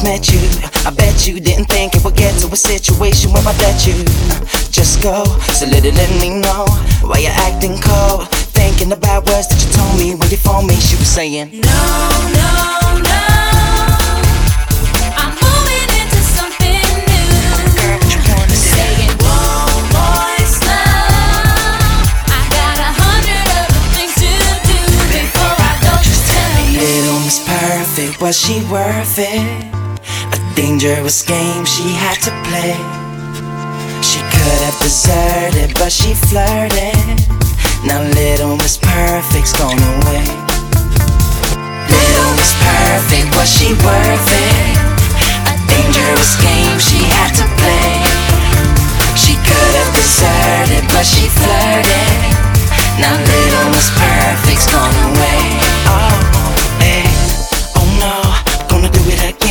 first met you, I bet you didn't think it would get to a situation where I let you just go. So little let me know why you're acting cold, thinking about words that you told me when you phoned me. She was saying, no, no, no, I'm moving into something new. girl, what you wanna do? Saying, whoa, boy, slow, I got 100 other things to do before I go. Just tell me, little Miss Perfect, was she worth it? A dangerous game she had to play. She could have deserted, but she flirted. Now little Miss Perfect's gone away. Little Miss Perfect, was she worth it? A dangerous game she had to play. She could have deserted, but she flirted. Now little Miss Perfect's gone away. Oh, hey, oh no, gonna do it again.